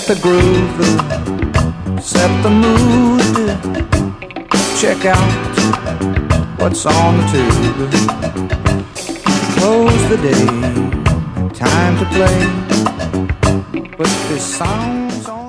the groove, set the mood, check out what's on the tube. Close the day, time to play. Put this song's on.